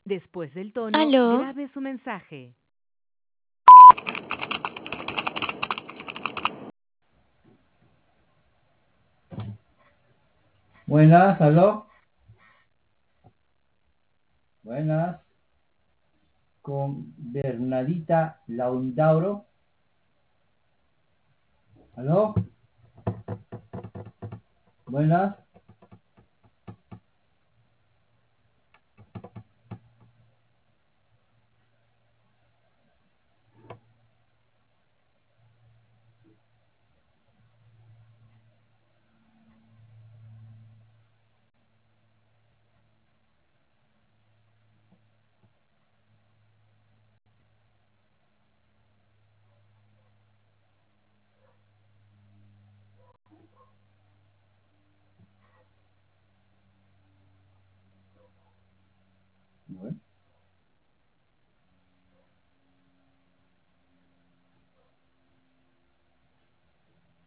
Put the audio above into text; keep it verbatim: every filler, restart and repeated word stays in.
Después del tono, ¿Aló? grabe su mensaje. Buenas, aló. Buenas. Con Bernadita Laundauro. ¿Aló? Buenas. Bueno.